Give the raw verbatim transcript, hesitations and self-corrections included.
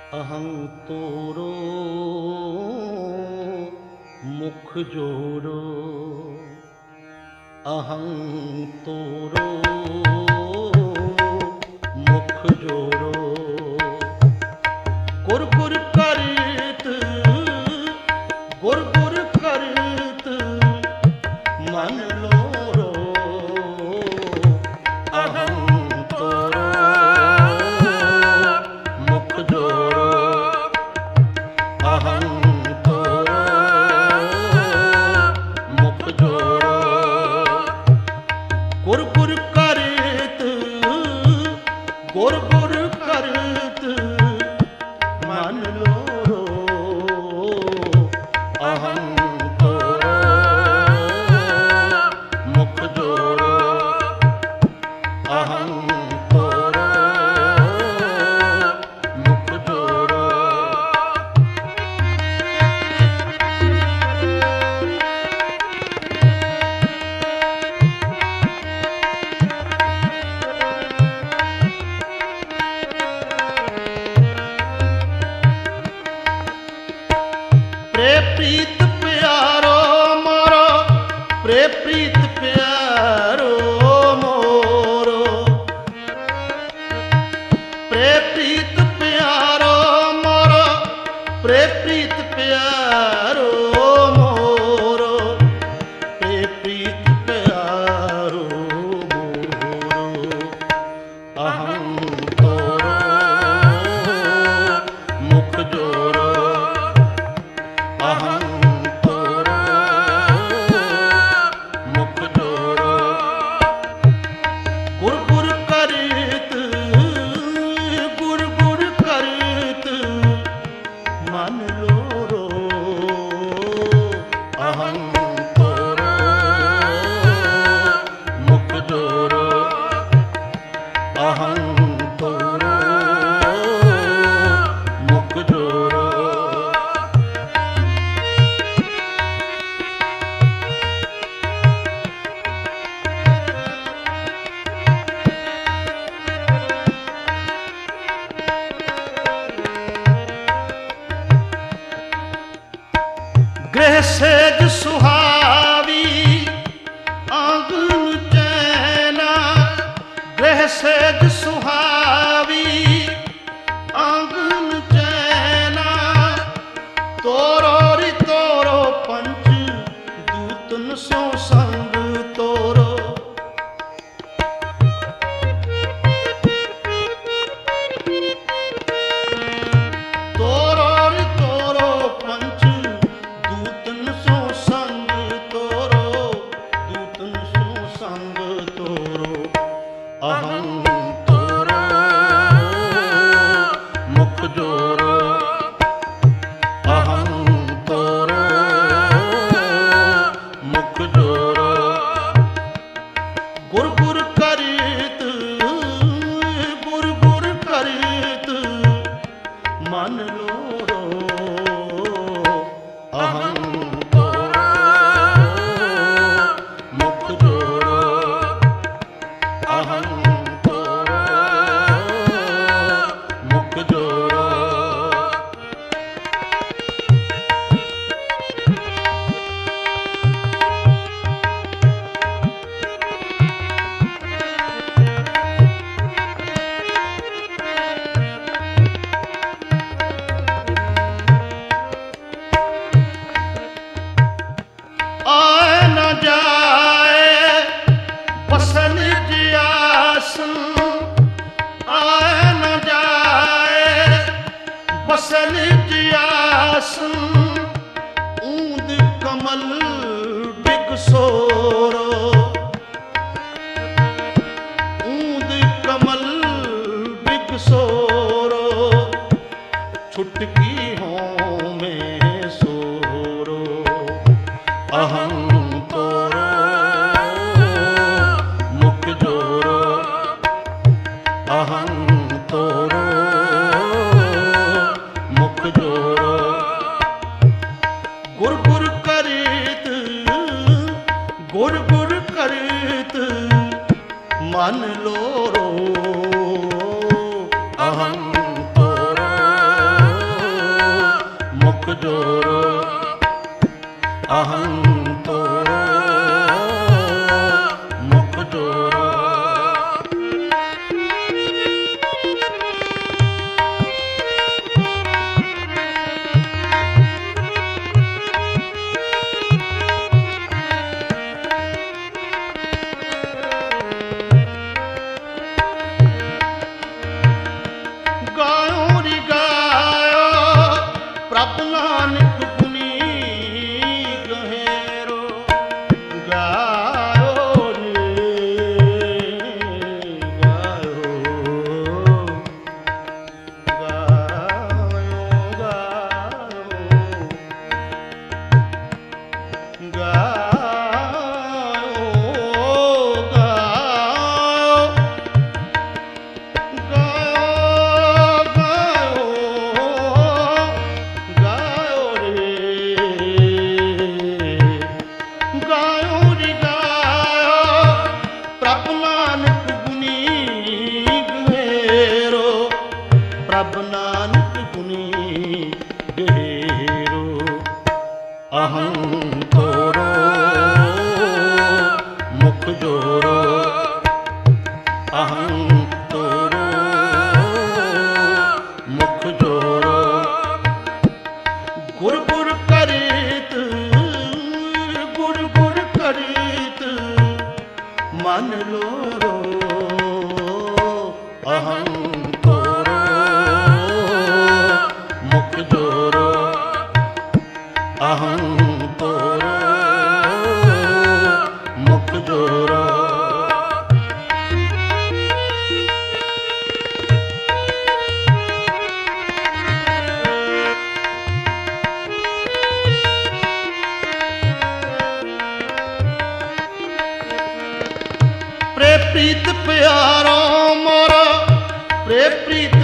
अहं तोरो मुख जोरो, अहं तोरो मुख जोरो। गुर गुर करत गुर गुर करत मन लोरो, अहं तोरो मुख जोरो, अहं तोरो मुख जोरो। गुर गुर करत गुर गुर करत मन लोरो, अहं तोरो मुख जोरो, अहं तोरो मुख जोरो। प्रे प्रीत प्यारो मोरो, प्रे प्रीत प्यारो मोरो, प्रे प्रीत प्यारो मोरो, प्रे प्रीत प्यारो मोरो, प्रे प्रीत प्यारो मोरो। अहं तोरो मुख जोरो, अहं तोरो मुख जोरो। गुर गुर करत गुर गुर करत मन लोरो, अहं तोरो मुख जोरो, अहं तोरो मुख जोरो। गृह सेज सुहावी आंगन चैना, गृह सेज सुहावी आंगन चैना। तोरो रि तोरो पंच दूतन सो संग तोरो, तोरो रि तोरो पंच दूतन सो संग तोरो, दूतन सो संग तोरो। अहं तोरो मुख जोरो, अहं तोरो मुख जोरो। गुर गुर करत गुर गुर करत मन लोरो, अहं तोरो मुख जोरो, अहं तोरो मुख जोरो। आए न जाए बसन जियासन, आए न जाए बसन जियासन। ऊंद कमल बिग सोरो, ऊंद कमल बिग सोरो। छुटकी हों में सोरो, अहं तोरो मुख जोरो, अहं तोरो मुख जोरो। गुर गुर करत गुर गुर करत मन लोरो, अहं तोरो ਮੁਖ ਜੋਰੋ ਅਹੰ ਤੋਰੋ ਮੁਖ ਜੋਰੋ ਪ੍ਰਭ ਨਾਨਕ ਗੁਣੀ ਗਹਿਰੋ ਗਾਇਓ ਰੇ ਗਾਇਓ ਗਾਇਓ ਗਾਇਓ ਪ੍ਰਭ ਨਾਨਕ ਗੁਣੀ ਗਹਿਰੋ ਅਹੰ ਤੋਰੋ ਮੁਖ ਜੋਰੋ ਅਹੰ ਤੋਰੋ ਮੁਖ ਜੋਰੋ ਗੁਰ ਗੁਰ ਕਰੀਤ ਗੁਰ ਗੁਰ ਕਰੀਤ ਮਨ ਲੋਰੋ ਅਹੰ ਅਹੰ ਤੋਰੋ ਮੁਖ ਜੋਰੋ ਪ੍ਰੇ ਪ੍ਰੀਤ ਪਿਆਰੋ ਮੋਰਾ ਪ੍ਰੇ ਪ੍ਰੀਤ